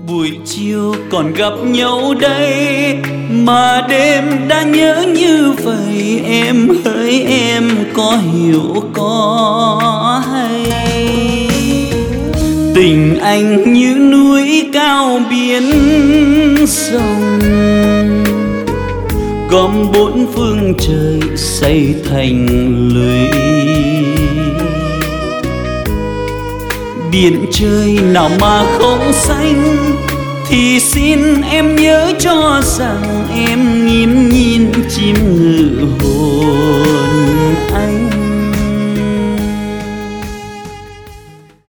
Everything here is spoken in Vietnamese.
Buổi chiều còn gặp nhau đây mà đêm đã nhớ như vậy. Em hỡi em có hiểu có hay, tình anh như núi cao biển rộng, gom bốn phương trời xây thành lũy. Biển trời nào mà không xanh thì xin em nhớ cho rằng em ngắm nhìn chim ngự hồ.